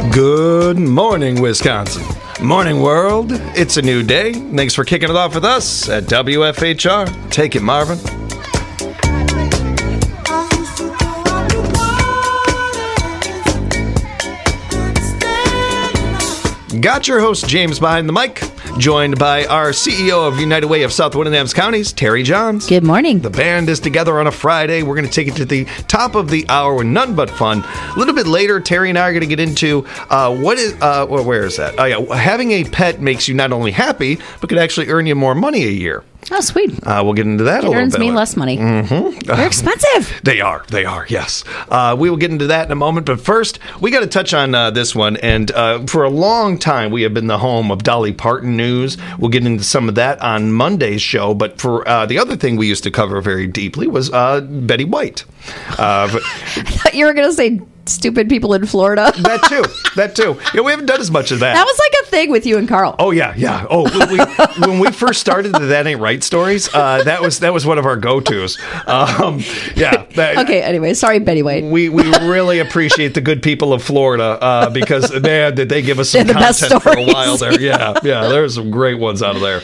Good morning, Wisconsin. Morning, world. It's a new day. Thanks for kicking it off with us at WFHR. Take it, Marvin. Got your host, James, behind the mic, joined by our CEO of United Way of South Adams Counties, Terry Johns. Good morning. The band is together on a Friday. We're going to take it to the top of the hour with none but fun. A little bit later, Terry and I are going to get into where is that? Oh, yeah. Having a pet makes you not only happy, but could actually earn you more money a year. Oh, sweet. We'll get into that a little bit. It earns me less money. Mm-hmm. They're expensive. They are, yes. We will get into that in a moment, but first, we got to touch on this one, and for a long time, we have been the home of Dolly Parton news. We'll get into some of that on Monday's show, but for the other thing we used to cover very deeply was Betty White. I thought you were going to say stupid people in Florida. That too. Yeah, we haven't done as much of that. That was like a thing with you and Carl. Oh, yeah. Oh, when we first started the That Ain't Right stories, that was one of our go-tos. Okay, anyway, sorry, Betty White. We really appreciate the good people of Florida because, man, did they give us some content for a while there. Yeah, there's some great ones out of there.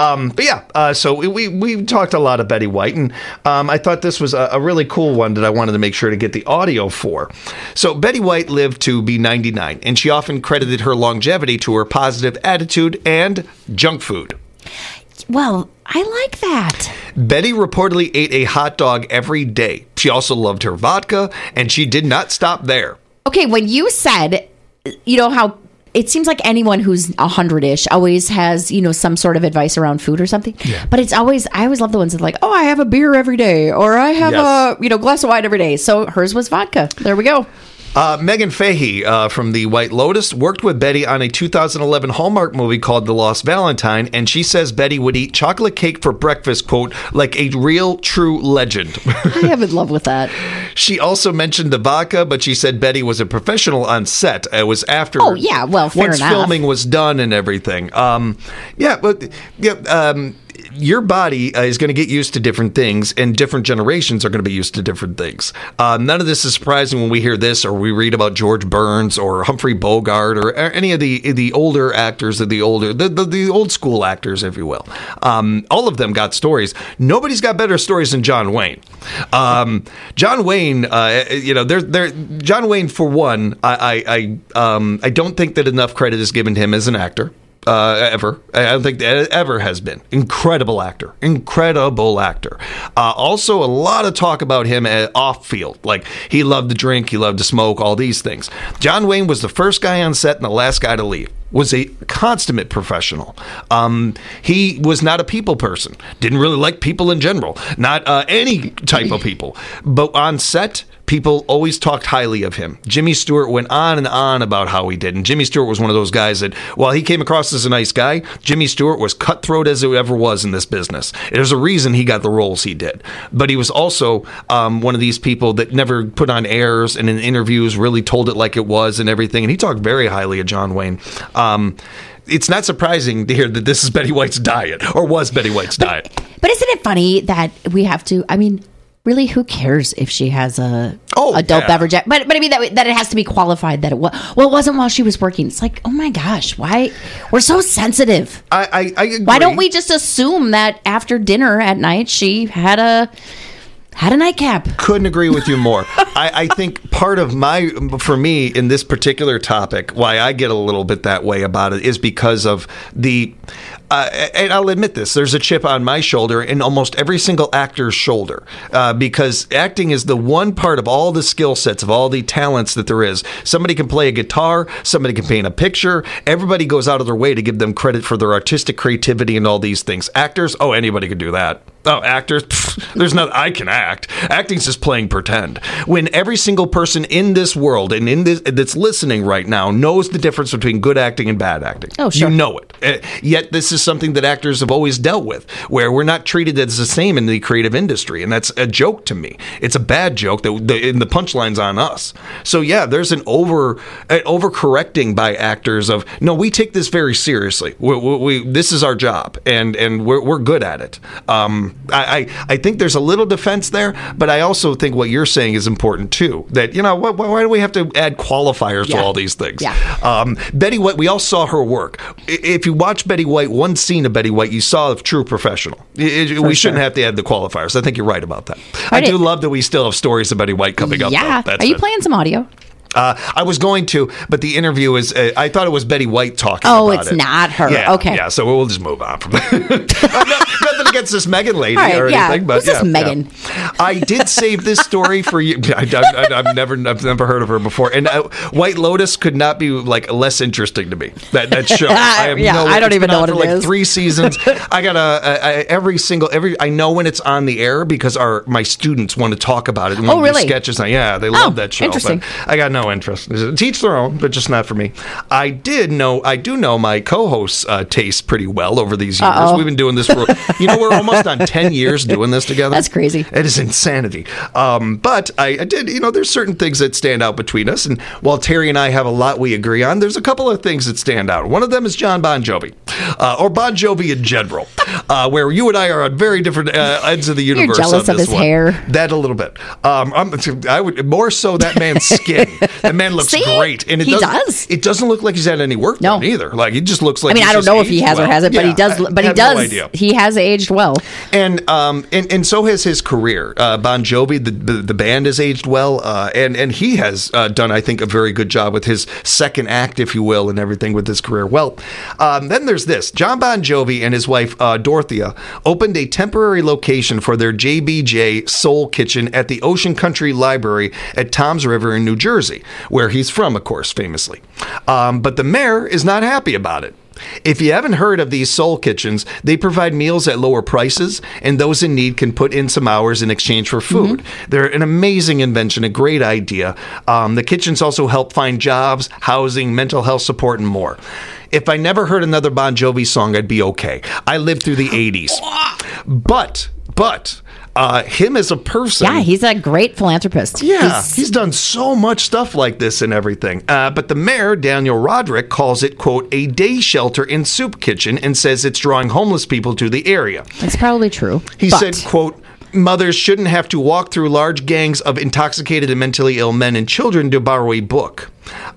So we talked a lot of Betty White, and I thought this was a really cool one that I wanted to make sure to get the audio for. So Betty White lived to be 99, and she often credited her longevity to her positive attitude and junk food. Well, I like that. Betty reportedly ate a hot dog every day. She also loved her vodka, and she did not stop there. Okay, when you said, how it seems like anyone who's 100-ish always has, some sort of advice around food or something. Yeah. But I always love the ones that like, I have a beer every day, or I have a glass of wine every day. So hers was vodka. There we go. Megan Fahey from the White Lotus worked with Betty on a 2011 Hallmark movie called The Lost Valentine, and she says Betty would eat chocolate cake for breakfast, quote, like a real, true legend. I am in love with that. She also mentioned the vodka, but she said Betty was a professional on set. It was after fair enough. Once filming was done and everything. Your body is going to get used to different things, and different generations are going to be used to different things. None of this is surprising when we hear this or we read about George Burns or Humphrey Bogart or any of the older actors, the old school actors, if you will. All of them got stories. Nobody's got better stories than John Wayne. John Wayne, John Wayne, for one, I don't think that enough credit is given to him as an actor. Ever. I don't think that ever has been. Incredible actor. Also, a lot of talk about him off field. Like, he loved to drink, he loved to smoke, all these things. John Wayne was the first guy on set and the last guy to leave. Was a consummate professional. He was not a people person. Didn't really like people in general. Not any type of people. But on set, people always talked highly of him. Jimmy Stewart went on and on about how he did. And Jimmy Stewart was one of those guys that, while he came across as a nice guy, Jimmy Stewart was cutthroat as it ever was in this business. There's a reason he got the roles he did. But he was also one of these people that never put on airs and in interviews really told it like it was and everything. And he talked very highly of John Wayne. It's not surprising to hear that this is Betty White's diet, or was Betty White's diet. But isn't it funny that we have to, really, who cares if she has a adult beverage? But I mean, that it has to be qualified that it wasn't while she was working. It's like, oh my gosh, why? We're so sensitive. I agree. Why don't we just assume that after dinner at night, she had a nightcap? Couldn't agree with you more. I think part of for me in this particular topic, why I get a little bit that way about it is because of and I'll admit this, there's a chip on my shoulder in almost every single actor's shoulder, because acting is the one part of all the skill sets, of all the talents that there is. Somebody can play a guitar, somebody can paint a picture, everybody goes out of their way to give them credit for their artistic creativity and all these things. Actors, anybody can do that. Actors, there's nothing. I can act. Acting's just playing pretend. When every single person in this world and in this that's listening right now knows the difference between good acting and bad acting. Oh, sure. You know it. Yet this is is something that actors have always dealt with, where we're not treated as the same in the creative industry, and that's a joke to me. It's a bad joke and the punchline's on us. So yeah, there's an overcorrecting by actors of, no, we take this very seriously. This is our job, and we're good at it. I think there's a little defense there, but I also think what you're saying is important too. That, why do we have to add qualifiers to all these things? Yeah. Betty White, we all saw her work. If you watch Betty White, one scene of Betty White, you saw a true professional. We shouldn't have to add the qualifiers. I think you're right about that. I do love that we still have stories of Betty White coming up. Yeah. Are you playing some audio? I was going to, but the interview is, I thought it was Betty White talking about it. Oh, it's not her. Yeah, okay. Yeah, so we'll just move on from that. Nothing against this Megan lady or anything. But who's this Megan? Yeah. I did save this story for you. I've never heard of her before. And White Lotus could not be less interesting to me. That show. I don't even know what it is. 3 seasons. I got I know when it's on the air because my students want to talk about it. And really? Sketches. Yeah, they love that show. Interesting. But I got no interest. Teach their own, but just not for me. I do know my co-hosts' tastes pretty well over these years. We've been doing this for, we're almost on 10 years doing this together. That's crazy. It is insanity. But I did, there's certain things that stand out between us. And while Terry and I have a lot we agree on, there's a couple of things that stand out. One of them is John Bon Jovi, or Bon Jovi in general, where you and I are on very different ends of the universe. You're jealous of his hair. That a little bit. I would more so that man's skin. That man looks great, and he does. It doesn't look like he's had any work done either. Like, he just looks like. I don't know if he has or hasn't, but he does. But he does. No idea. He has aged well, and so has his career. Bon Jovi, the band, has aged well, and he has done, I think, a very good job with his second act, if you will, and everything with his career. Well, then there's this: John Bon Jovi and his wife Dorothea opened a temporary location for their JBJ Soul Kitchen at the Ocean Country Library at Toms River in New Jersey, where he's from, of course, famously. But the mayor is not happy about it. If you haven't heard of these soul kitchens, they provide meals at lower prices, and those in need can put in some hours in exchange for food. Mm-hmm. They're an amazing invention, a great idea. The kitchens also help find jobs, housing, mental health support, and more. If I never heard another Bon Jovi song, I'd be okay. I lived through the 80s. But him as a person... Yeah, he's a great philanthropist. Yeah, he's done so much stuff like this and everything. But the mayor, Daniel Roderick, calls it, quote, a day shelter and soup kitchen, and says it's drawing homeless people to the area. It's probably true. He said, quote, mothers shouldn't have to walk through large gangs of intoxicated and mentally ill men and children to borrow a book.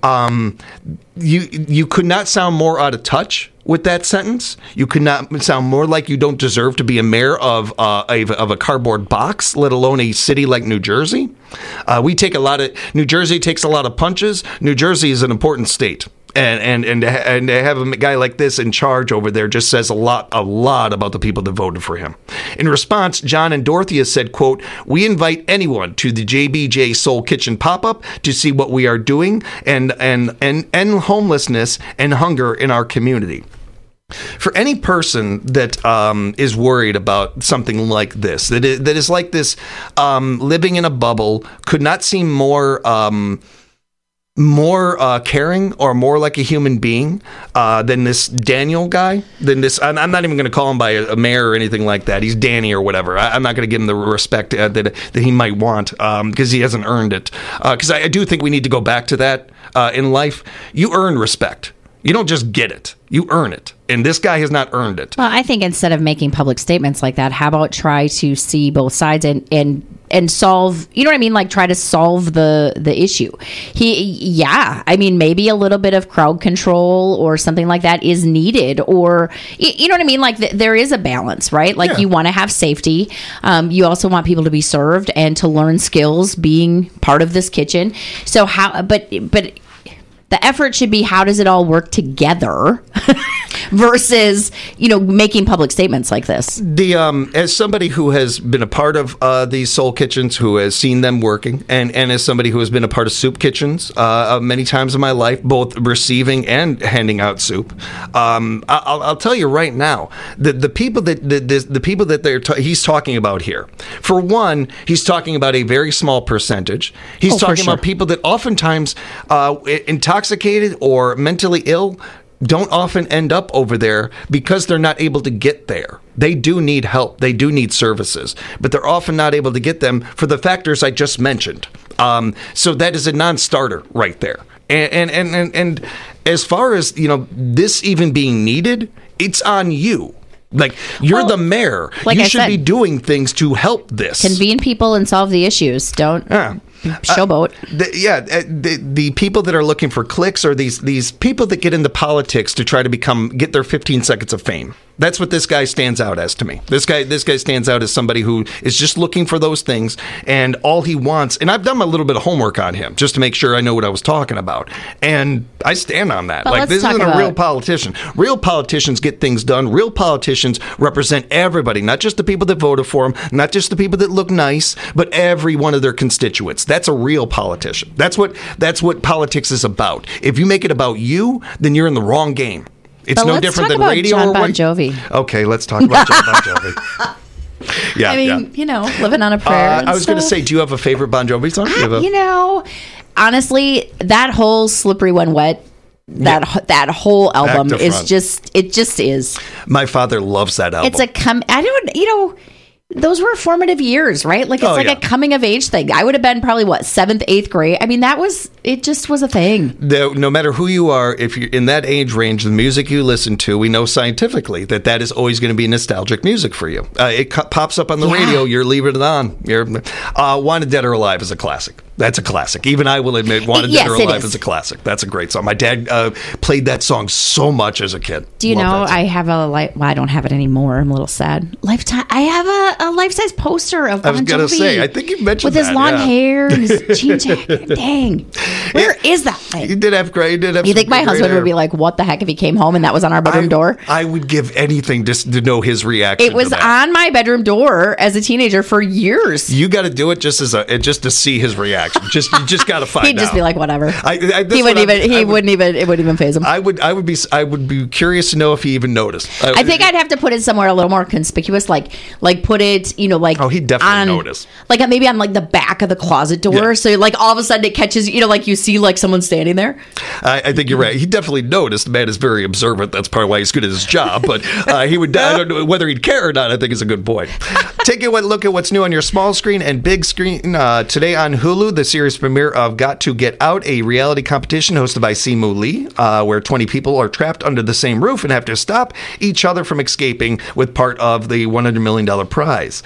You could not sound more out of touch with that sentence. You could not sound more like you don't deserve to be a mayor of a cardboard box, let alone a city like New Jersey. New Jersey takes a lot of punches. New Jersey is an important state. And to have a guy like this in charge over there just says a lot about the people that voted for him. In response, John and Dorothea said, quote, we invite anyone to the JBJ Soul Kitchen pop-up to see what we are doing and end homelessness and hunger in our community. For any person that is worried about something like this, that is like this, living in a bubble, could not seem more caring or more like a human being than this Daniel guy. I'm not even going to call him by a mayor or anything like that. He's Danny or whatever. I'm not going to give him the respect that he might want because he hasn't earned it. Because I do think we need to go back to that in life. You earn respect. You don't just get it. You earn it. And this guy has not earned it. Well, I think instead of making public statements like that, how about try to see both sides and solve, you know what I mean? Like try to solve the issue. Maybe a little bit of crowd control or something like that is needed, or, you know what I mean? Like there is a balance, right? Like you want to have safety. You also want people to be served and to learn skills being part of this kitchen. So but the effort should be, how does it all work together versus, making public statements like this? As somebody who has been a part of these soul kitchens, who has seen them working, and as somebody who has been a part of soup kitchens many times in my life, both receiving and handing out soup, I'll tell you right now, the people that he's talking about here, for one, he's talking about a very small percentage. He's talking about people that oftentimes intoxicated or mentally ill don't often end up over there because they're not able to get there. They do need help. They do need services, but they're often not able to get them for the factors I just mentioned. So that is a non-starter right there. And as far as, this even being needed, it's on you. Like, you're the mayor. Like you I should said, be doing things to help this. Convene people and solve the issues. Don't showboat. The people that are looking for clicks are these people that get into politics to try to get their 15 seconds of fame. That's what this guy stands out as to me. This guy stands out as somebody who is just looking for those things, and all he wants. And I've done a little bit of homework on him just to make sure I know what I was talking about, and I stand on that. But this isn't a real politician. Real politicians get things done. Real politicians represent everybody, not just the people that voted for them, not just the people that look nice, but every one of their constituents. That's a real politician. That's what politics is about. If you make it about you, then you're in the wrong game. It's no different than radio John or Bon Jovi. Okay, let's talk about John Bon Jovi. Yeah, I mean, living on a prayer. I was going to say, do you have a favorite Bon Jovi song? Honestly, that whole "Slippery When Wet," that whole album is just is. My father loves that album. It's those were formative years, right? Like, it's a coming of age thing. I would have been probably 7th, 8th grade. I mean, it just was a thing. No matter who you are, if you're in that age range, the music you listen to, we know scientifically that is always going to be nostalgic music for you. It pops up on the radio. You're leaving it on. Wanted Dead or Alive is a classic. That's a classic. Even I will admit Wanted Dead or Alive is a classic. That's a great song. My dad played that song so much as a kid. Do you know I have I don't have it anymore. I'm a little sad. Lifetime. I have a life-size poster of Bon Jovi. I was going to say, I think you mentioned with his long hair and his jean jacket. Dang. Where is that thing? You did have great. You think my husband would be like, what the heck if he came home and that was on our bedroom door? I would give anything just to know his reaction. It was on my bedroom door as a teenager for years. You got to do it just to see his reaction. You just got to find out. He'd just be like, whatever. It wouldn't even faze him. I would be curious to know if he even noticed. I think I'd have to put it somewhere a little more conspicuous, like put it, he'd definitely notice. Like maybe on the back of the closet door. Yeah. So all of a sudden it catches, you see someone standing there. I think you're right. He definitely noticed. The man is very observant. That's probably why he's good at his job. But he would. I don't know whether he'd care or not. I think is a good point. Take a look at what's new on your small screen and big screen today on Hulu. The series premiere of Got to Get Out, a reality competition hosted by Simu Lee, where 20 people are trapped under the same roof and have to stop each other from escaping with part of the $100 million prize.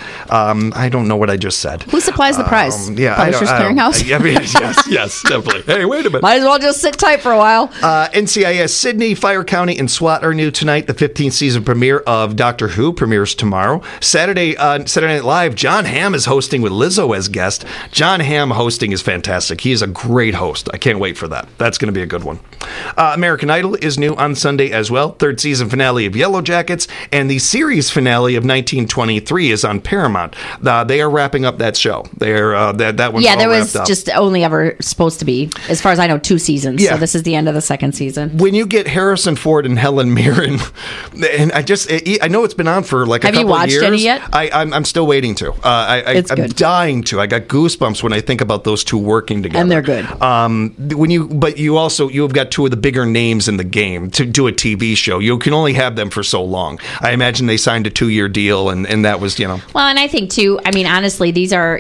I don't know what I just said. Who supplies the prize? Publishers Clearinghouse? Yes, definitely. Hey, wait a minute. Might as well just sit tight for a while. NCIS Sydney, Fire County, and SWAT are new tonight. The 15th season premiere of Doctor Who premieres tomorrow. Saturday Night Live, John Hamm is hosting with Lizzo as guest. John Hamm hosting is fantastic. He is a great host. I can't wait for that. That's going to be a good one. American Idol is new on Sunday as well. Third season finale of Yellow Jackets, and the series finale of 1923 is on Paramount. They are wrapping up that show. That one's all there was wrapped up. Just only ever supposed to be, as far as I know, 2 seasons. Yeah. So this is the end of the second season. When you get Harrison Ford and Helen Mirren, and I know it's been on for a couple of years. Have you watched any yet? I'm still waiting to. I'm dying to. I got goosebumps when I think about those two working together. And they're good. You've got two of the bigger names in the game to do a TV show. You can only have them for so long. I imagine they signed a 2-year deal, and that was, Well, and I think too. I mean, honestly, these are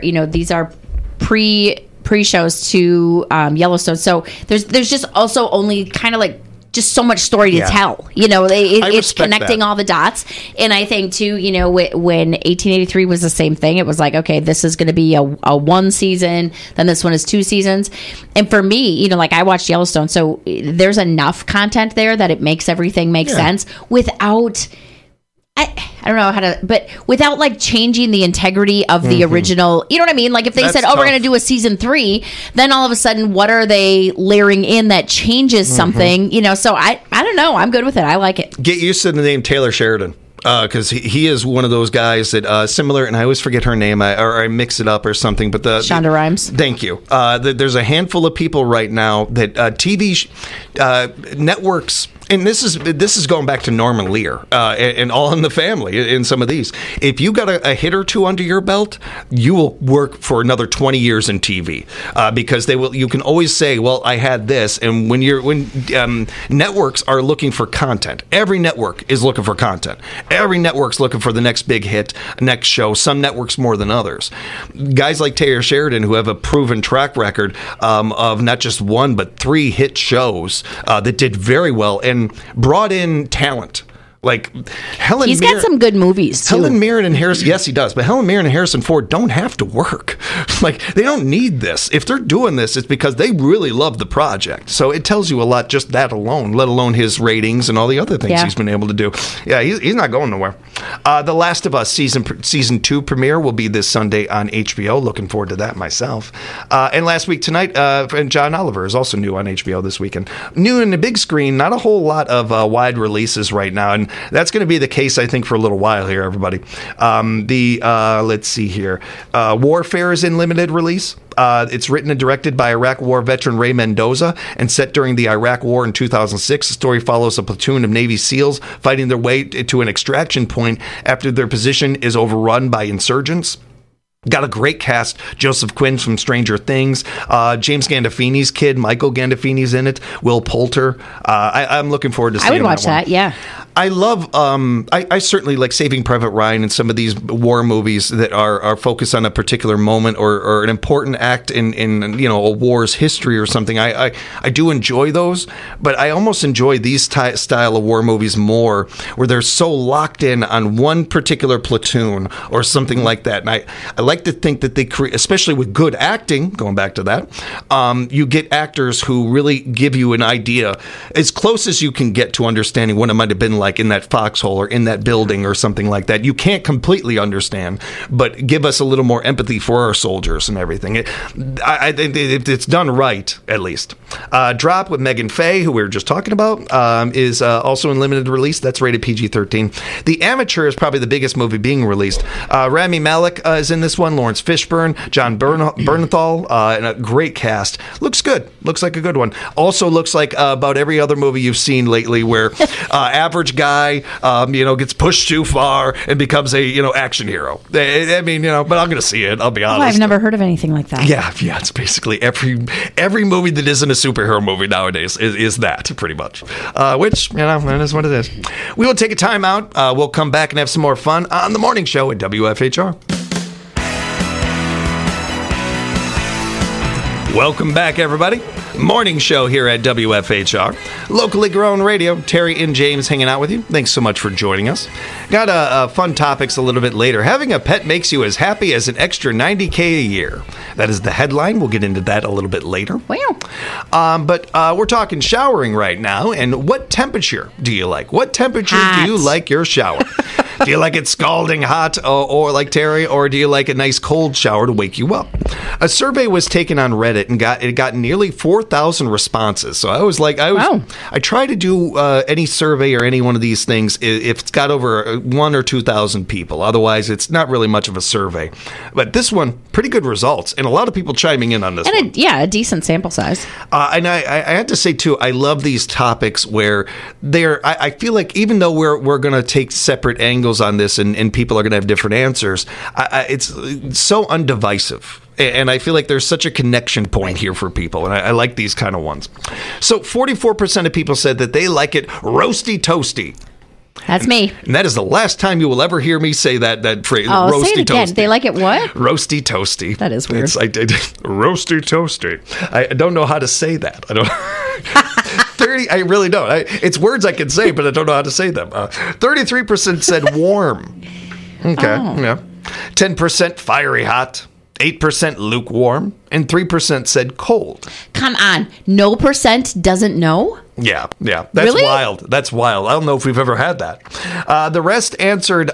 pre-shows to Yellowstone. So there's just also only kind of just so much story to tell. It's connecting all the dots. And I think too, when 1883 was the same thing, it was like, okay, this is going to be a 1 season, then this one is 2 seasons. And for me, I watched Yellowstone, so there's enough content there that it makes everything make sense without. I don't know how to, but without changing the integrity of the original, you know what I mean? Like if they said, we're going to do a season 3, then all of a sudden, what are they layering in that changes something? So I don't know. I'm good with it. I like it. Get used to the name Taylor Sheridan. Because he is one of those guys that similar, and I always forget her name, or I mix it up or something. But Shonda Rhimes. Thank you. There's a handful of people right now that TV networks And this is going back to Norman Lear and All in the Family in some of these. If you got a hit or two under your belt, you will work for another 20 years in TV because you can always say, well, I had this. And when networks are looking for content, every network is looking for content. Every network's looking for the next big hit, next show. Some networks more than others. Guys like Taylor Sheridan, who have a proven track record of not just one but 3 hit shows that did very well and brought in talent. Like Helen He's Mirren, got some good movies, too. Helen Mirren and Harrison, yes, he does. But Helen Mirren and Harrison Ford don't have to work. Like, they don't need this. If they're doing this, it's because they really love the project. So it tells you a lot, just that alone, let alone his ratings and all the other things he's been able to do. Yeah, he's not going nowhere. The Last of Us season 2 premiere will be this Sunday on HBO. Looking forward to that myself. And last week tonight, and John Oliver is also new on HBO this weekend. New in the big screen, not a whole lot of wide releases right now. And that's going to be the case, I think, for a little while here, everybody. Let's see here. Warfare is in limited release. It's written and directed by Iraq War veteran Ray Mendoza and set during the Iraq War in 2006. The story follows a platoon of Navy SEALs fighting their way to an extraction point after their position is overrun by insurgents. Got a great cast. Joseph Quinn from Stranger Things. James Gandolfini's kid, Michael Gandolfini's in it. Will Poulter. I'm looking forward to seeing that. I would watch that, yeah. I love, I certainly like Saving Private Ryan and some of these war movies that are focused on a particular moment or an important act in a war's history or something. I do enjoy those, but I almost enjoy these style of war movies more where they're so locked in on one particular platoon or something like that. And I like to think that they create, especially with good acting, going back to that, you get actors who really give you an idea as close as you can get to understanding what it might have been like in that foxhole or in that building or something like that. You can't completely understand, but give us a little more empathy for our soldiers and everything. I think it's done right, at least. Drop with Megan Faye, who we were just talking about, is also in limited release. That's rated PG-13. The Amateur is probably the biggest movie being released. Rami Malek is in this one. Lawrence Fishburne, John Bernthal, and a great cast. Looks good. Looks like a good one. Also looks like about every other movie you've seen lately where average guy, gets pushed too far and becomes a, action hero. I mean, but I'm going to see it. I'll be honest. I've never heard of anything like that. Yeah. It's basically every movie that isn't a superhero movie nowadays is that pretty much. Which, that is what it is. We will take a time out. We'll come back and have some more fun on the morning show at WFHR. Welcome back, everybody. Morning show here at WFHR. Locally grown radio. Terry and James hanging out with you. Thanks so much for joining us. Got fun topics a little bit later. Having a pet makes you as happy as an extra $90K a year. That is the headline. We'll get into that a little bit later. Wow. But we're talking showering right now. And what temperature do you like? What temperature Hot. do you like your shower? Do you like it scalding hot or like Terry, or do you like a nice cold shower to wake you up? A survey was taken on Reddit and got nearly 4,000 responses. So I try to do any survey or any one of these things if it's got over 1,000 or 2,000 people. Otherwise, it's not really much of a survey. But this one, pretty good results, and a lot of people chiming in on this one. A decent sample size. And I have to say, too, I love these topics where I feel like even though we're going to take separate angles on this and people are going to have different answers, it's so undivisive. And I feel like there's such a connection point here for people. And I like these kind of ones. So 44% of people said that they like it roasty toasty. That's me. And that is the last time you will ever hear me say that phrase. Oh, roasty say it again. toasty. They like it what? Roasty toasty. That is weird. Roasty toasty. I don't know how to say that. I don't. 30. I really don't. It's words I can say, but I don't know how to say them. 33% said warm. Okay. Oh. Yeah. 10% fiery hot. 8% lukewarm, and 3% said cold. Come on. No % doesn't know? Yeah. That's really? wild. That's wild. I don't know if we've ever had that. The rest answered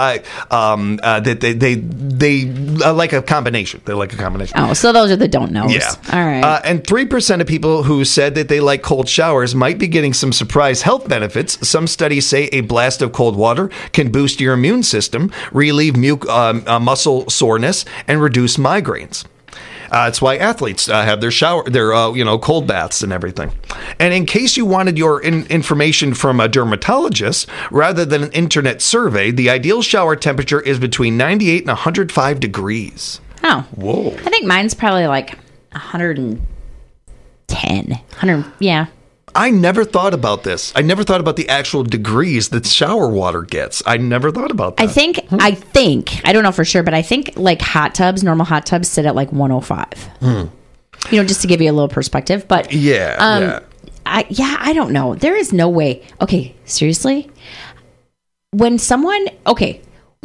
that they like a combination. They like a combination. Oh, so those are the don't knows. Yeah. All right. And 3% of people who said that they like cold showers might be getting some surprise health benefits. Some studies say a blast of cold water can boost your immune system, relieve muscle soreness, and reduce migraines. That's why athletes have their cold baths and everything. And in case you wanted your information from a dermatologist rather than an internet survey, the ideal shower temperature is between 98 and 105 degrees. Oh. Whoa. I think mine's probably like 110. 100, yeah. I never thought about this. I never thought about the actual degrees that shower water gets. I never thought about that. I think, I don't know for sure, but I think like normal hot tubs sit at like 105. Just to give you a little perspective. But yeah. I don't know. There is no way. Okay, seriously? When someone, okay.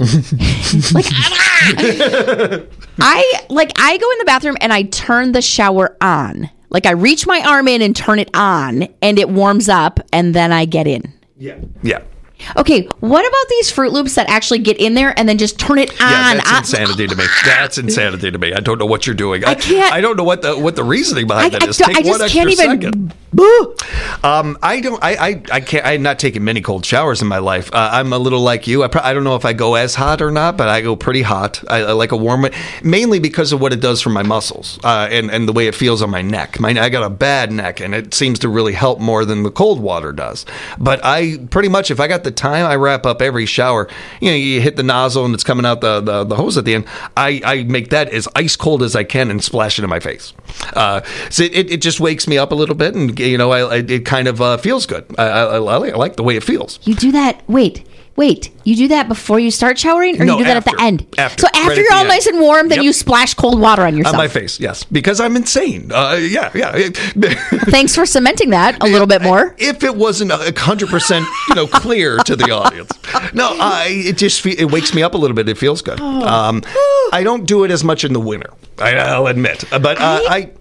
I go in the bathroom and I turn the shower on. Like I reach my arm in and turn it on and it warms up and then I get in. Yeah. Yeah. Okay, what about these Fruit Loops that actually get in there and then just turn it on? Yeah, that's insanity to me. That's insanity to me. I don't know what you're doing. I don't know what the reasoning behind that is. Take I just one can't extra even. second. I can't. I'm not taking many cold showers in my life. I'm a little like you. I don't know if I go as hot or not, but I go pretty hot. I like a warm, mainly because of what it does for my muscles and the way it feels on my neck. I got a bad neck, and it seems to really help more than the cold water does. But I pretty much, if I got the time, I wrap up every shower. You hit the nozzle and it's coming out the hose at the end. I make that as ice cold as I can and splash it in my face. So it just wakes me up a little bit, and it kind of feels good. I like the way it feels. You do that. Wait. You do that before you start showering, or you do that after, at the end? After. So after you're all nice and warm, then you splash cold water on yourself. On my face, yes. Because I'm insane. Yeah. Thanks for cementing that a little bit more. If it wasn't 100% clear to the audience. No, it wakes me up a little bit. It feels good. I don't do it as much in the winter, I'll admit. But I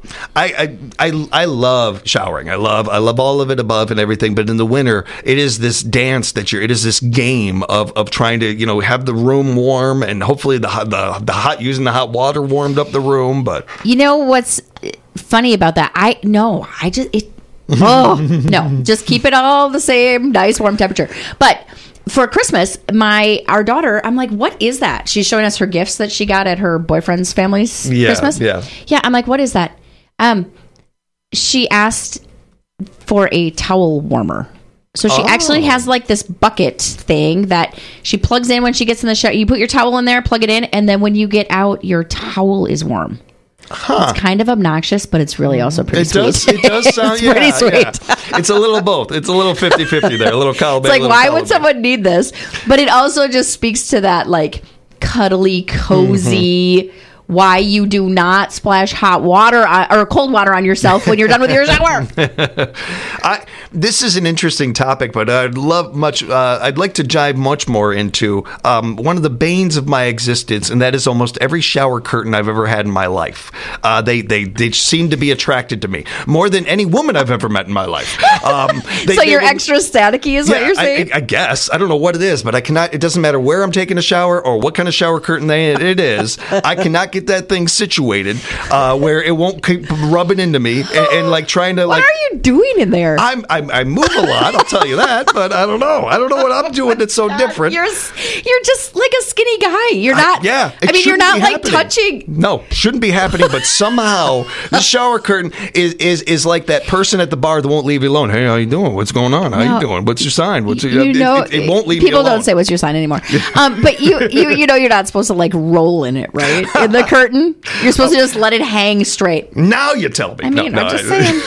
love showering. I love all of it above and everything. But in the winter, it is this dance it is this game of trying to have the room warm, and hopefully using the hot water warmed up the room. But what's funny about that? Just keep it all the same nice warm temperature. But for Christmas, our daughter, I'm like, what is that? She's showing us her gifts that she got at her boyfriend's family's Christmas. Yeah. I'm like, what is that? She asked for a towel warmer. So she actually has like this bucket thing that she plugs in when she gets in the shower. You put your towel in there, plug it in, and then when you get out, your towel is warm. It's kind of obnoxious, but it's really also pretty sweet. It does sound pretty sweet. Yeah. It's a little both. It's a little 50-50 there. A little column. It's like, why would someone need this? But it also just speaks to that like cuddly, cozy. Why you do not splash hot water or cold water on yourself when you're done with your shower. This is an interesting topic, but I'd like to dive much more into one of the banes of my existence, and that is almost every shower curtain I've ever had in my life. They seem to be attracted to me more than any woman I've ever met in my life. So you're extra staticky is what you're saying? I guess. I don't know what it is, but I cannot. It doesn't matter where I'm taking a shower or what kind of shower curtain it is. I cannot get that thing situated where it won't keep rubbing into me and like trying to what are you doing in there? I move a lot, I'll tell you that, but I don't know what I'm doing that's so different. You're just like a skinny guy. You're not. You're not like touching. No, shouldn't be happening. But somehow the shower curtain is like that person at the bar that won't leave you alone. Hey, how you doing? What's going on? How you doing? What's your sign? It won't leave me alone. People don't say what's your sign anymore. But you're not supposed to like roll in it, right? In the curtain, you're supposed to just let it hang straight. Now you tell me. I'm just saying.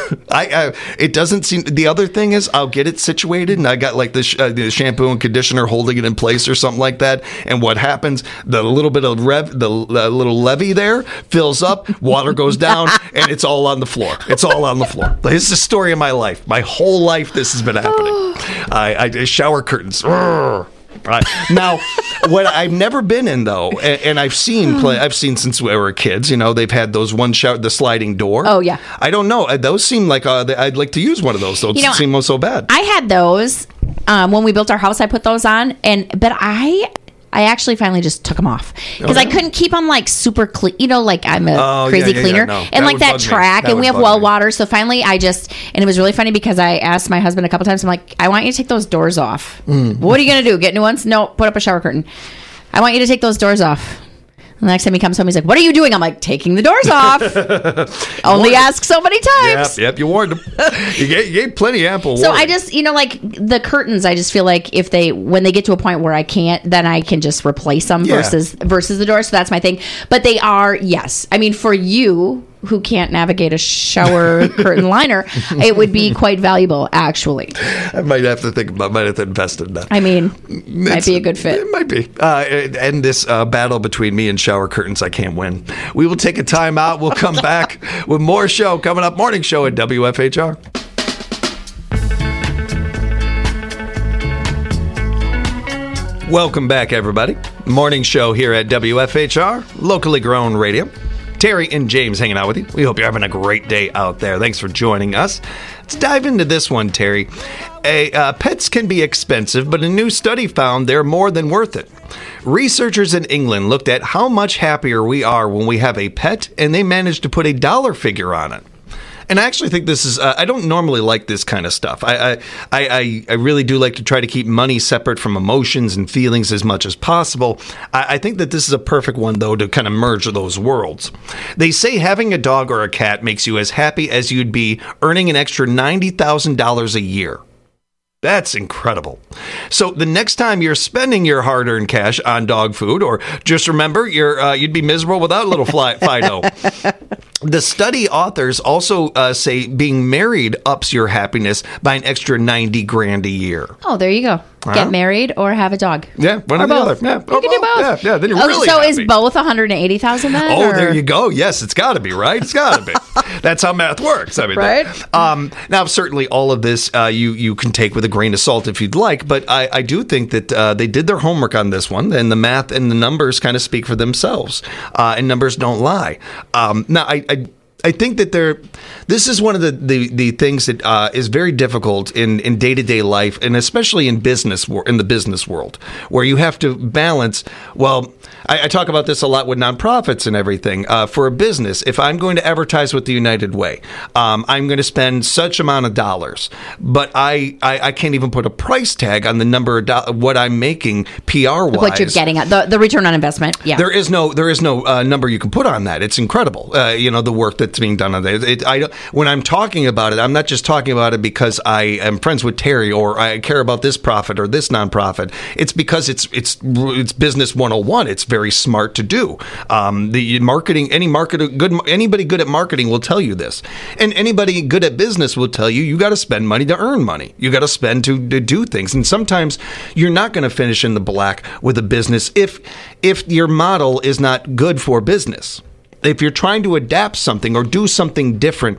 It doesn't seem. The other thing is, I'll get it situated, and I got like the shampoo and conditioner holding it in place or something like that. And what happens? The little bit of the little levee there fills up, water goes down, and it's all on the floor. It's all on the floor. This is the story of my life. My whole life, this has been happening. I shower curtains. Right. Now, what I've never been in though, and I've seen since we were kids, they've had those the sliding door. Oh yeah. I don't know. Those seem like I'd like to use one of those. Those seem so bad. I had those when we built our house. I put those on, but I actually finally just took them off because I couldn't keep them like super clean. Like I'm a crazy cleaner, and like that track, and we have well water. So finally, and it was really funny because I asked my husband a couple times. I'm like, I want you to take those doors off. What are you gonna do? Get new ones? No, put up a shower curtain. I want you to take those doors off. The next time he comes home, he's like, "What are you doing?" I'm like, "Taking the doors off." Only ask so many times. Yep, you warned him. You gave plenty ample So warning. I just, like the curtains, I just feel like when they get to a point where I can't, then I can just replace them versus the door. So that's my thing. But they are, yes. I mean, for you who can't navigate a shower curtain liner, it would be quite valuable, actually. I might have to might have to invest in that. I mean, might be a good fit. It might be. And this battle between me and shower curtains, I can't win. We will take a time out. We'll come back with more show coming up. Morning show at WFHR. Welcome back, everybody. Morning show here at WFHR, locally grown radio. Terry and James hanging out with you. We hope you're having a great day out there. Thanks for joining us. Let's dive into this one, Terry. Pets can be expensive, but a new study found they're more than worth it. Researchers in England looked at how much happier we are when we have a pet, and they managed to put a dollar figure on it. And I actually think this is, I don't normally like this kind of stuff. I really do like to try to keep money separate from emotions and feelings as much as possible. I think that this is a perfect one, though, to kind of merge those worlds. They say having a dog or a cat makes you as happy as you'd be earning an extra $90,000 a year. That's incredible. So the next time you're spending your hard-earned cash on dog food, or just remember, you'd be miserable without a little Fido. The study authors also say being married ups your happiness by an extra $90,000 a year. Oh, there you go. Get married or have a dog. Yeah, one or the other. Yeah, you can do both. Yeah, then you're really so happy. Is both $180,000 then? Oh, there you go. Yes, it's got to be, right? It's got to be. That's how math works. I mean, right? Now, certainly all of this you can take with a grain of salt if you'd like, but I do think that they did their homework on this one, and the math and the numbers kind of speak for themselves, and numbers don't lie. Now, I think that this is one of the things that is very difficult in day-to-day life, and especially in the business world, where you have to balance. Well, I talk about this a lot with nonprofits and everything. For a business, if I'm going to advertise with the United Way, I'm going to spend such amount of dollars, but I can't even put a price tag on the number of what I'm making PR-wise. What you're getting at, the return on investment. Yeah, there is no number you can put on that. It's incredible. The work that's being done on that. When I'm talking about it, I'm not just talking about it because I am friends with Terry or I care about this profit or this nonprofit. It's because it's business 101. It's very smart to do. The marketing, anybody good at marketing will tell you this, and anybody good at business will tell you got to spend money to earn money. You got to spend to do things, and sometimes you're not going to finish in the black with a business if your model is not good for business. If you're trying to adapt something or do something different,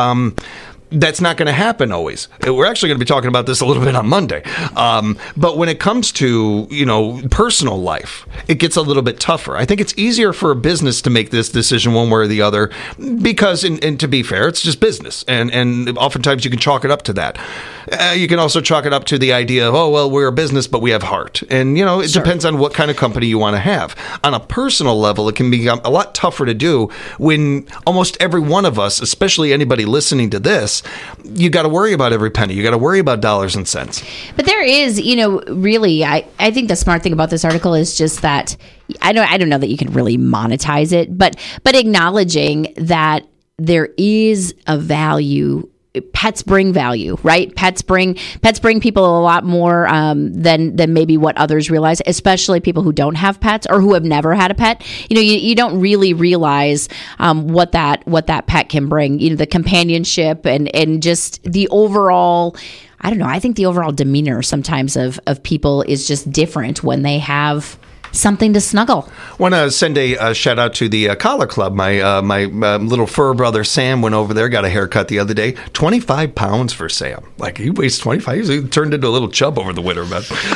that's not going to happen always. We're actually going to be talking about this a little bit on Monday. But when it comes to, personal life, it gets a little bit tougher. I think it's easier for a business to make this decision one way or the other because, and to be fair, it's just business. And oftentimes you can chalk it up to that. You can also chalk it up to the idea of, we're a business, but we have heart. And, it depends on what kind of company you want to have. On a personal level, it can become a lot tougher to do when almost every one of us, especially anybody listening to this, you got to worry about every penny. You got to worry about dollars and cents. But there is, really, I think the smart thing about this article is just that I don't know that you can really monetize it, but acknowledging that there is a value. Pets bring value, right? Pets bring people a lot more than maybe what others realize, especially people who don't have pets or who have never had a pet. You don't really realize what that pet can bring. The companionship and just the overall. I don't know. I think the overall demeanor sometimes of people is just different when they have something to snuggle. I want to send a shout out to the Collar Club. My little fur brother Sam went over there, got a haircut the other day. 25 pounds for Sam. Like, he weighs 25. He turned into a little chub over the winter,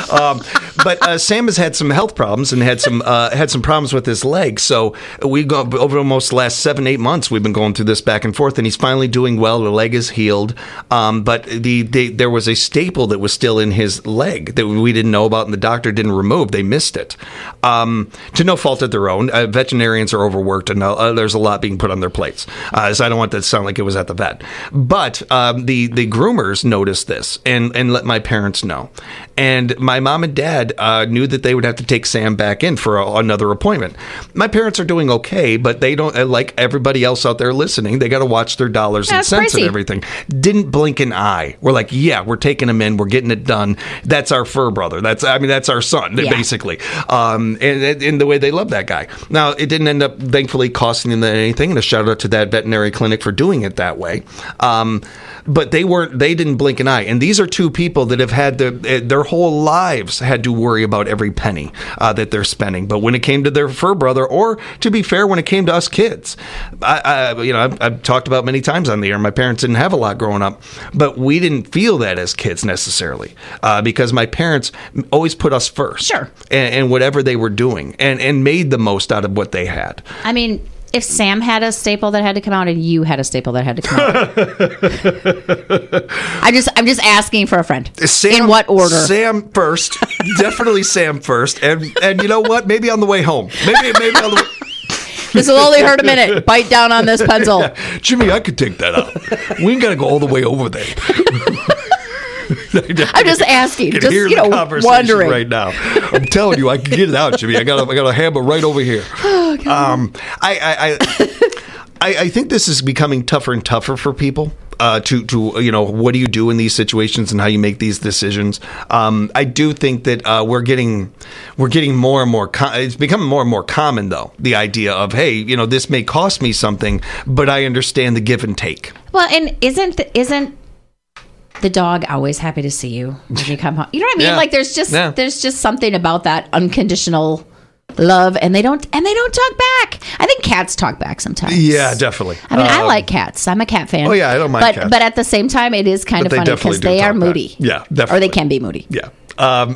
but Sam has had some health problems and had some problems with his leg. So we go over almost the last 7-8 months. We've been going through this back and forth, and he's finally doing well. The leg is healed, but there was a staple that was still in his leg that we didn't know about, and the doctor didn't remove. They missed it. to no fault of their own. Veterinarians are overworked, and there's a lot being put on their plates. So I don't want that to sound like it was at the vet. But the groomers noticed this and let my parents know. And my mom and dad knew that they would have to take Sam back in for another appointment. My parents are doing okay, but they don't, like everybody else out there listening, they got to watch their dollars and cents and everything. Didn't blink an eye. We're like, yeah, we're taking him in. We're getting it done. That's our fur brother. That's our son, basically. And the way they love that guy. Now, it didn't end up, thankfully, costing them anything. And a shout out to that veterinary clinic for doing it that way. But they didn't blink an eye. And these are two people that have had their whole lives had to worry about every penny that they're spending. But when it came to their fur brother, or to be fair, when it came to us kids, I've talked about many times on the air, my parents didn't have a lot growing up, but we didn't feel that as kids necessarily because my parents always put us first. Sure. And whatever they were doing and made the most out of what they had. I mean, if Sam had a staple that had to come out and you had a staple that had to come out. I'm just asking for a friend. Sam, in what order? Sam first. Definitely Sam first. And you know what? Maybe on the way home. Maybe on the way. This will only hurt a minute. Bite down on this pencil. Yeah. Jimmy, I could take that out. We ain't got to go all the way over there. I'm just asking, just wondering right now. I'm telling you, I can get it out, Jimmy. I got a hammer right over here. Oh, God. I think this is becoming tougher and tougher for people. To what do you do in these situations and how you make these decisions? I do think that we're getting more and more. It's becoming more and more common, though. The idea of, hey, this may cost me something, but I understand the give and take. Well, and isn't the dog always happy to see you when you come home? You know what I mean? Yeah. Like there's just something about that unconditional love, and they don't talk back. I think cats talk back sometimes. Yeah, definitely. I mean, I like cats. I'm a cat fan. Oh yeah, I don't mind cats. But at the same time, it is kind of funny because they are moody. Back. Yeah, definitely. Or they can be moody. Yeah. And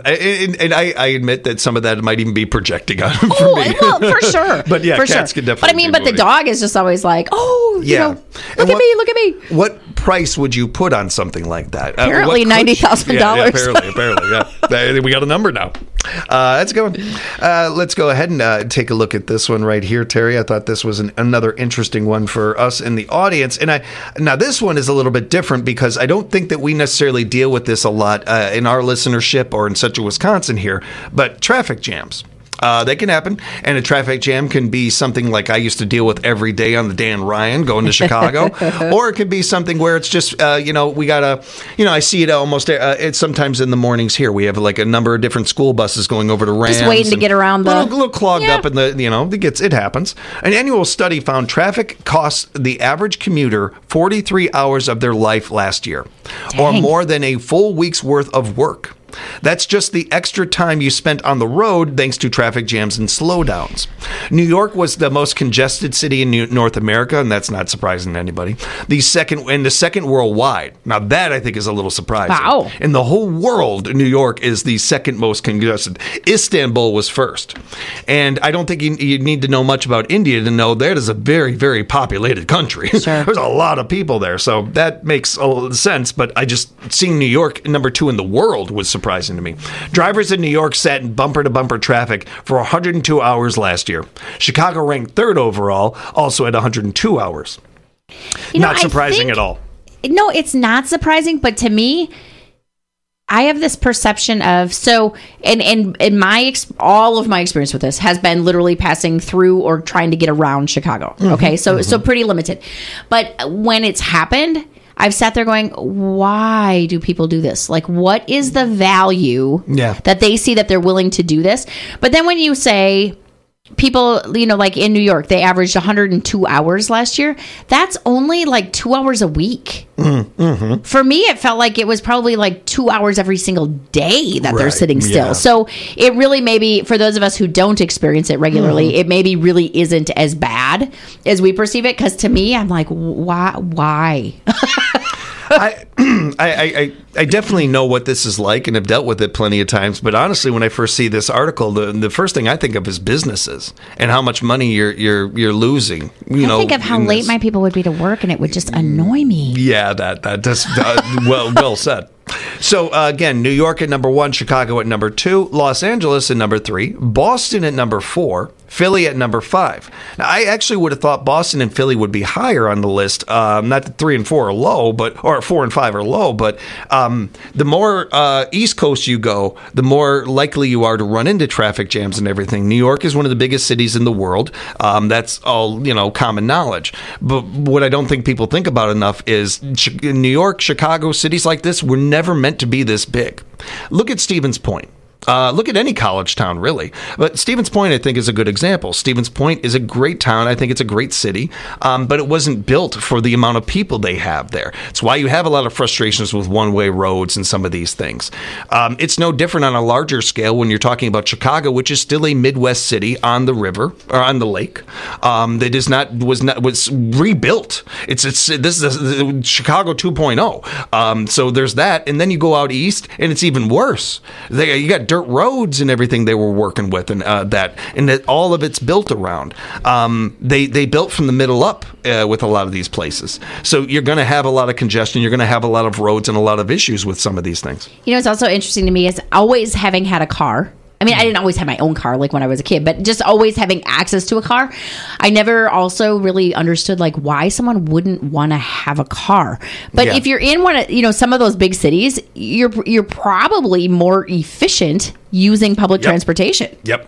I admit that some of that might even be projecting on for me. Well, for sure. But yeah, for cats sure. can definitely But the dog is just always like, look at me. What price would you put on something like that? Apparently $90,000. Yeah, apparently. Yeah. We got a number now. That's a good one. Let's go ahead and take a look at this one right here, Terry. I thought this was another interesting one for us in the audience. And now this one is a little bit different because I don't think that we necessarily deal with this a lot in our listenership or in Central Wisconsin here, but traffic jams. They can happen, and a traffic jam can be something like I used to deal with every day on the Dan Ryan going to Chicago, or it could be something where it's just, we gotta, I see it almost, it's sometimes in the mornings here. We have like a number of different school buses going over to Rams. Just waiting to get around the... little clogged up, and it happens. An annual study found traffic costs the average commuter 43 hours of their life last year, or more than a full week's worth of work. That's just the extra time you spent on the road thanks to traffic jams and slowdowns. New York was the most congested city in North America, and that's not surprising to anybody. The second worldwide. Now that I think is a little surprising. Wow. In the whole world, New York is the second most congested. Istanbul was first. And I don't think you need to know much about India to know that is a very, very populated country. Sure. There's a lot of people there, so that makes a little sense. But I just seeing New York number 2 in the world was surprising to me. Drivers in New York sat in bumper-to-bumper traffic for 102 hours last year. Chicago ranked 3rd overall, also at 102 hours. Not surprising at all. No, it's not surprising, but to me, I have this perception of, in all of my experience with this has been literally passing through or trying to get around Chicago. Okay, so pretty limited. But when it's happened, I've sat there going, why do people do this? Like, what is the value that they see that they're willing to do this? But then when you say people, like in New York, they averaged 102 hours last year. That's only like 2 hours a week. Mm-hmm. For me, it felt like it was probably like 2 hours every single day that they're sitting still. Yeah. So it really maybe, for those of us who don't experience it regularly, it maybe really isn't as bad as we perceive it. Because to me, I'm like, why? I definitely know what this is like and have dealt with it plenty of times. But honestly, when I first see this article, the first thing I think of is businesses and how much money you're losing. I think of how late my people would be to work, and it would just annoy me. Yeah, that just well said. So, again, New York at number 1, Chicago at number 2, Los Angeles at number 3, Boston at number 4, Philly at number 5. Now, I actually would have thought Boston and Philly would be higher on the list. Not that 3 and 4 are low, or 4 and 5 are low, but the more East Coast you go, the more likely you are to run into traffic jams and everything. New York is one of the biggest cities in the world. That's all, common knowledge. But what I don't think people think about enough is New York, Chicago, cities like this were never meant to be this big. Look at Stevens Point. Look at any college town, really. But Stevens Point, I think, is a good example. Stevens Point is a great town. I think it's a great city, but it wasn't built for the amount of people they have there. It's why you have a lot of frustrations with one-way roads and some of these things. It's no different on a larger scale when you're talking about Chicago, which is still a Midwest city on the river or on the lake. That was rebuilt. This is Chicago 2.0. So there's that, and then you go out east, and it's even worse. You got dirt roads and everything they were working with, and that all of it's built around. They built from the middle up with a lot of these places. So you're going to have a lot of congestion. You're going to have a lot of roads and a lot of issues with some of these things. It's also interesting to me is always having had a car. I mean, I didn't always have my own car like when I was a kid, but just always having access to a car. I never also really understood why someone wouldn't want to have a car. But if you're in one of, some of those big cities, you're probably more efficient using public transportation. Yep.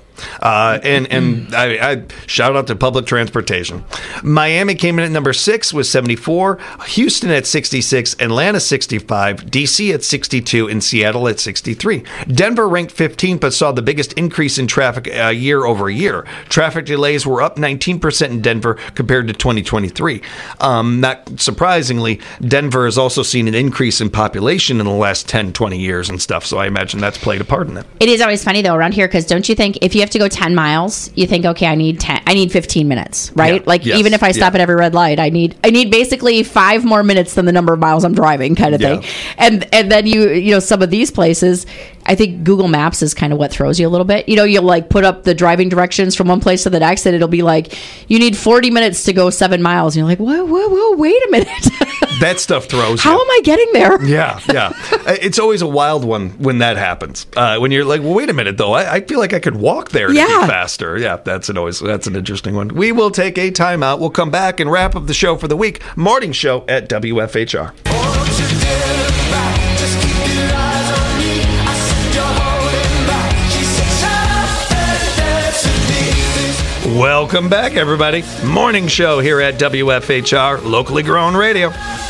And I shout out to public transportation. Miami came in at number 6 with 74, Houston at 66, Atlanta 65, DC at 62, and Seattle at 63. Denver ranked 15th, but saw the biggest increase in traffic year over year. Traffic delays were up 19% in Denver compared to 2023. Not surprisingly, Denver has also seen an increase in population in the last 10, 20 years and stuff, so I imagine that's played a part in that. It is always funny, though, around here, because don't you think if you have to go 10 miles, you think, okay, I need 15 minutes, right? Even if I stop at every red light, I need basically 5 more minutes than the number of miles I'm driving, kind of thing. And then you some of these places, I think Google Maps is kind of what throws you a little bit. You'll put up the driving directions from one place to the next, and it'll be you need 40 minutes to go 7 miles. And you're like, whoa, wait a minute. That stuff throws you. How am I getting there? Yeah. It's always a wild one when that happens. When you're like, well, wait a minute, though. I feel like I could walk there to be faster. Yeah, that's an interesting one. We will take a timeout. We'll come back and wrap up the show for the week. Morning show at WFHR. Welcome back, everybody. Morning show here at WFHR, locally grown radio.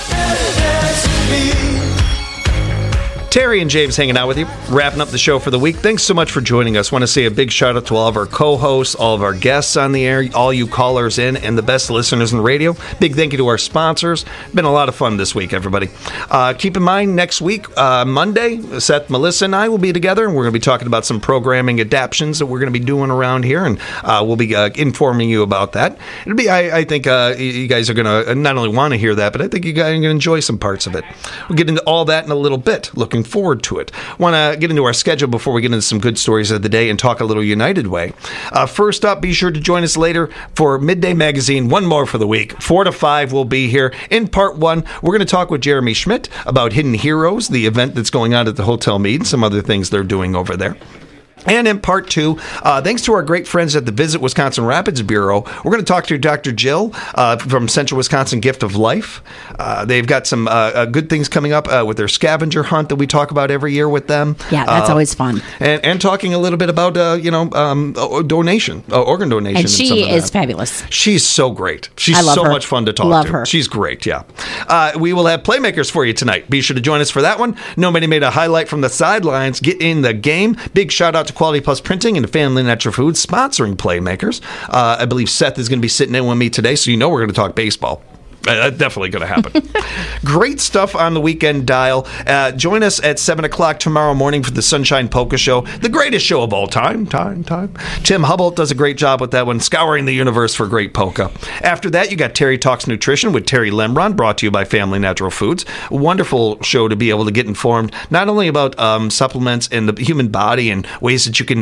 Terry and James hanging out with you, wrapping up the show for the week. Thanks so much for joining us. Want to say a big shout out to all of our co-hosts, all of our guests on the air, all you callers in, and the best listeners in radio. Big thank you to our sponsors. Been a lot of fun this week, everybody. Keep in mind, next week, Monday, Seth, Melissa, and I will be together, and we're going to be talking about some programming adaptions that we're going to be doing around here, and we'll be informing you about that. It'll be, I think, you guys are going to not only want to hear that, but I think you guys are going to enjoy some parts of it. We'll get into all that in a little bit. Looking forward to it. Want to get into our schedule before we get into some good stories of the day and talk a little United Way. First up, be sure to join us later for Midday Magazine, one more for the week. 4 to 5 will be here. In part 1, we're going to talk with Jeremy Schmidt about Hidden Heroes, the event that's going on at the Hotel Mead, and some other things they're doing over there. And in part 2, thanks to our great friends at the Visit Wisconsin Rapids Bureau, we're going to talk to Dr. Jill from Central Wisconsin Gift of Life. They've got some good things coming up with their scavenger hunt that we talk about every year with them. Yeah, that's always fun. And talking a little bit about, donation, organ donation. And she is fabulous. She's so great. She's so much fun to talk to. Love her. She's great, yeah. We will have Playmakers for you tonight. Be sure to join us for that one. Nobody made a highlight from the sidelines. Get in the game. Big shout out to Quality Plus Printing and Family Natural Foods sponsoring Playmakers. I believe Seth is going to be sitting in with me today, so we're going to talk baseball. That's definitely going to happen. Great stuff on the weekend dial. Join us at 7 o'clock tomorrow morning for the Sunshine Polka Show, the greatest show of all time. Tim Hubbolt does a great job with that one, scouring the universe for great polka. After that, you got Terry Talks Nutrition with Terry Lemron, brought to you by Family Natural Foods. A wonderful show to be able to get informed, not only about supplements and the human body and ways that you can,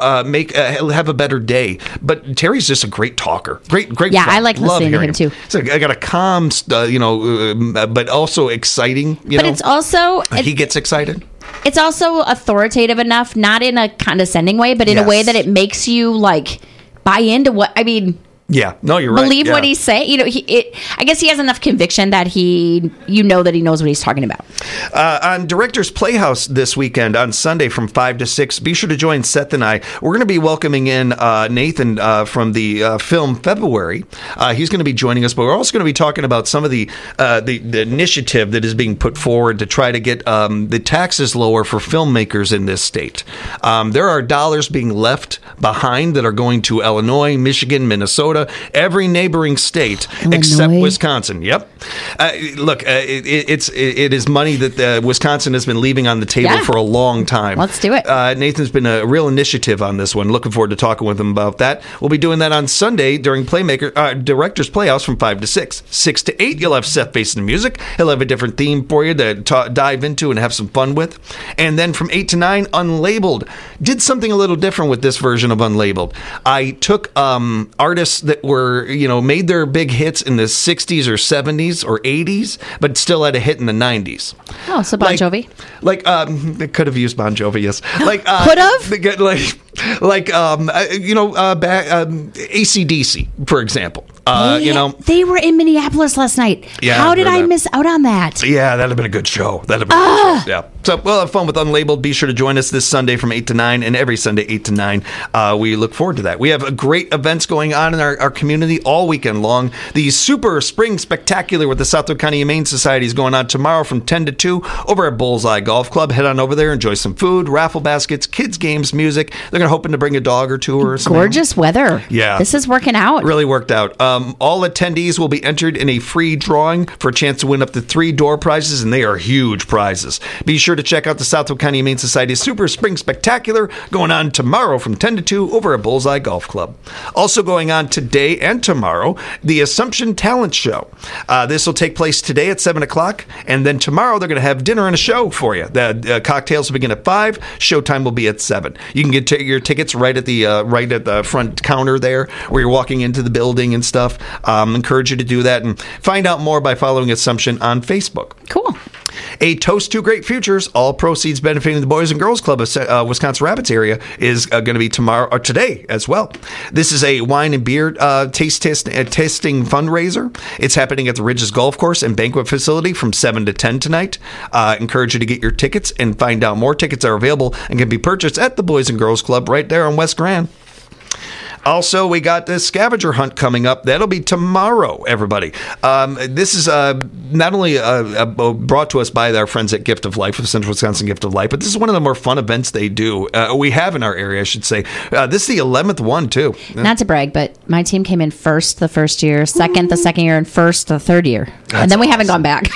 have a better day, but Terry's just a great talker. Great. Yeah, I like listening to him too. I got a calm, but also exciting. But it's also he gets excited. It's also authoritative enough, not in a condescending way, but in a way that it makes you like buy into what I mean. Yeah, no, you're right. Believe what he's saying. You know, I guess he has enough conviction that that he knows what he's talking about. On Directors Playhouse this weekend on Sunday from 5 to 6, be sure to join Seth and I. We're going to be welcoming in Nathan from the film February. He's going to be joining us, but we're also going to be talking about some of the initiative that is being put forward to try to get the taxes lower for filmmakers in this state. There are dollars being left behind that are going to Illinois, Michigan, Minnesota, every neighboring state except Wisconsin. Yep. Look, it is money that Wisconsin has been leaving on the table for a long time. Let's do it. Nathan's been a real initiative on this one. Looking forward to talking with him about that. We'll be doing that on Sunday during Directors Playhouse from 5 to 6. 6 to 8, you'll have Seth facing the music. He'll have a different theme for you to dive into and have some fun with. And then from 8 to 9, Unlabeled. Did something a little different with this version of Unlabeled. I took artists that were, made their big hits in the 60s or 70s or 80s, but still had a hit in the 90s. Oh, so Bon Jovi? They could have used Bon Jovi, yes. Could have? AC/DC, for example. They were in Minneapolis last night. Yeah, how did I miss out on that? Yeah, that'd have been a good show. Yeah. So we'll have fun with Unlabeled. Be sure to join us this Sunday from 8 to 9 and every Sunday 8 to 9. We look forward to that. We have great events going on in our community all weekend long. The Super Spring Spectacular with the Southwood County Humane Society is going on tomorrow from 10 to 2 over at Bullseye Golf Club. Head on over there, enjoy some food, raffle baskets, kids games, music. They're hoping to bring a dog or two or something. Gorgeous weather. Yeah. This is working out. Really worked out. All attendees will be entered in a free drawing for a chance to win up to 3 door prizes, and they are huge prizes. Be sure to check out the Southwood County Humane Society Super Spring Spectacular going on tomorrow from 10 to 2 over at Bullseye Golf Club. Also going on today and tomorrow, the Assumption Talent Show. This will take place today at 7 o'clock, and then tomorrow they're going to have dinner and a show for you. The cocktails will begin at 5. Showtime will be at 7. You can get your tickets right at the front counter there where you're walking into the building and stuff. Encourage you to do that and find out more by following Assumption on Facebook. Cool. A Toast to Great Futures, all proceeds benefiting the Boys and Girls Club of Wisconsin Rapids area, is going to be tomorrow or today as well. This is a wine and beer tasting fundraiser. It's happening at the Ridges Golf Course and Banquet Facility from 7 to 10 tonight. Encourage you to get your tickets and find out more. Tickets are available and can be purchased at the Boys and Girls Club right there on West Grand. Also, we got the scavenger hunt coming up. That'll be tomorrow, everybody. This is not only brought to us by our friends at Gift of Life, of Central Wisconsin Gift of Life, but this is one of the more fun events they do. We have in our area, I should say. This is the 11th one, too. Not to brag, but my team came in first the first year, second the second year, and first the third year. And then we haven't gone back.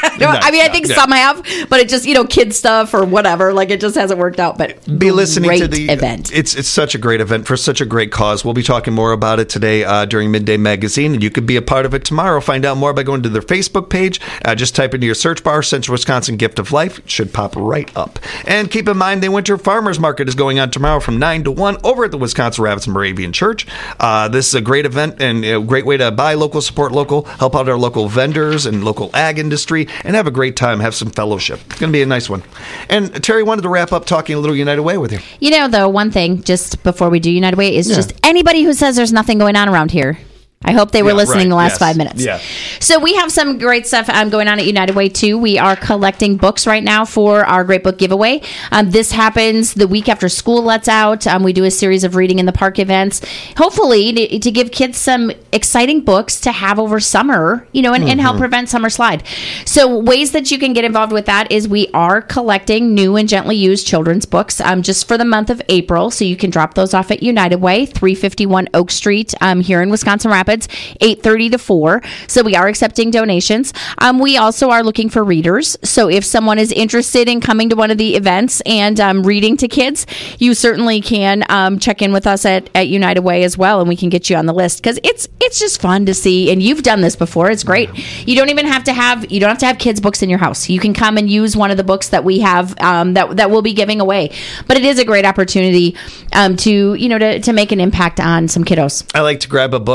I think some have, but it just, kid stuff or whatever. Like, it just hasn't worked out. But be listening to the event. It's such a great event for such a great cause. We'll be talking more about it today during Midday Magazine, and you could be a part of it tomorrow. Find out more by going to their Facebook page. Just type into your search bar, Central Wisconsin Gift of Life. It should pop right up. And keep in mind, the Winter Farmers Market is going on tomorrow from 9 to 1 over at the Wisconsin Rapids Moravian Church. This is a great event and a great way to buy local, support local, help out our local vendors and local ag industry, and have a great time, have some fellowship. It's going to be a nice one. And Terry wanted to wrap up talking a little United Way with you. Though, one thing just before we do United Way is just anybody who says there's nothing going on around here. I hope they were listening the last 5 minutes. Yeah. So we have some great stuff going on at United Way, too. We are collecting books right now for our Great Book Giveaway. This happens the week after school lets out. We do a series of Reading in the Park events, hopefully to give kids some exciting books to have over summer, and help prevent summer slide. So ways that you can get involved with that is we are collecting new and gently used children's books just for the month of April. So you can drop those off at United Way, 351 Oak Street here in Wisconsin Rapids. 8:30 to 4. So we are accepting donations. We also are looking for readers. So if someone is interested in coming to one of the events and reading to kids, you certainly can check in with us at United Way as well, and we can get you on the list because it's just fun to see. And you've done this before; it's great. You don't have to have kids' books in your house. You can come and use one of the books that we have that we'll be giving away. But it is a great opportunity to make an impact on some kiddos. I like to grab a book and hold it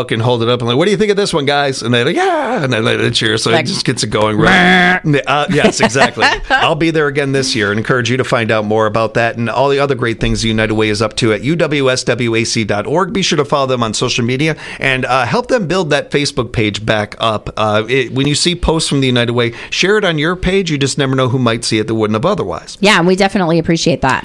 up and like, what do you think of this one, guys? And they're like, yeah, and then they cheer. So it just gets it going. Right? Yes, exactly. I'll be there again this year and encourage you to find out more about that and all the other great things the United Way is up to at uwswac.org. Be sure to follow them on social media and help them build that Facebook page back up. When you see posts from the United Way, share it on your page. You just never know who might see it that wouldn't have otherwise. Yeah, we definitely appreciate that.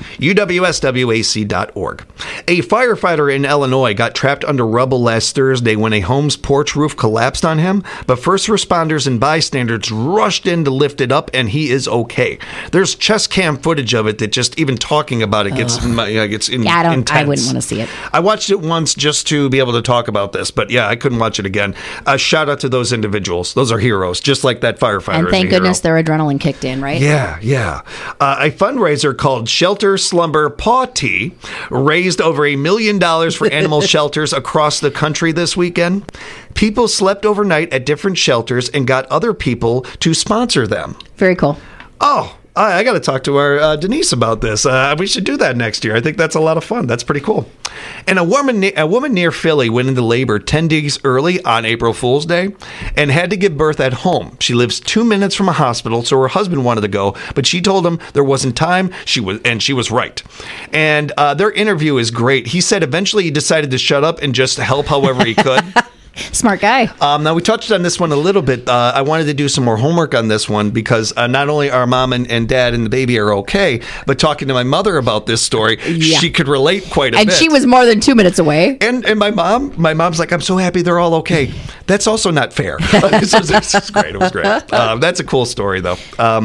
uwswac.org. A firefighter in Illinois got trapped under rubble last Thursday when a home's porch roof collapsed on him, but first responders and bystanders rushed in to lift it up, and he is okay. There's chest cam footage of it that just even talking about it gets intense. I wouldn't want to see it. I watched it once just to be able to talk about this, but yeah, I couldn't watch it again. Shout out to those individuals. Those are heroes, just like that firefighter. And thank goodness their adrenaline kicked in, right? Yeah. A fundraiser called Shelter Slumber Paw Tea raised over $1 million for animal shelters across the country this weekend. People slept overnight at different shelters and got other people to sponsor them. Very cool. Oh, I got to talk to our Denise about this. We should do that next year. I think that's a lot of fun. That's pretty cool. And a woman near Philly went into labor 10 days early on April Fool's Day and had to give birth at home. She lives 2 minutes from a hospital, so her husband wanted to go, but she told him there wasn't time. She was right. And their interview is great. He said eventually he decided to shut up and just help however he could. Smart guy. Now, we touched on this one a little bit. I wanted to do some more homework on this one because not only our mom and dad and the baby are okay, but talking to my mother about this story, she could relate quite a bit. And she was more than 2 minutes away. And my mom's like, I'm so happy they're all okay. That's also not fair. This is great. It was great. That's a cool story, though.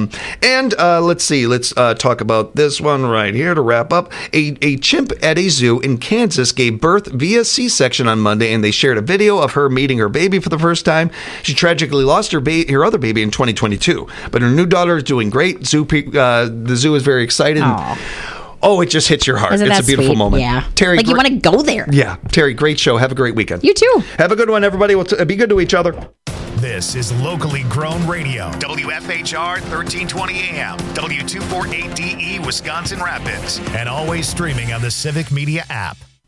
Let's see. Let's talk about this one right here to wrap up. A chimp at a zoo in Kansas gave birth via C-section on Monday, and they shared a video of her meeting her baby for the first time. She tragically lost her other baby in 2022, but her new daughter is doing great. The zoo is very excited. Oh, it just hits your heart. It's a beautiful moment. Yeah. Terry, you want to go there. Yeah. Terry, great show. Have a great weekend. You too. Have a good one, everybody. We'll be good to each other. This is locally grown radio. WFHR 1320 AM, W248DE, Wisconsin Rapids, and always streaming on the Civic Media app.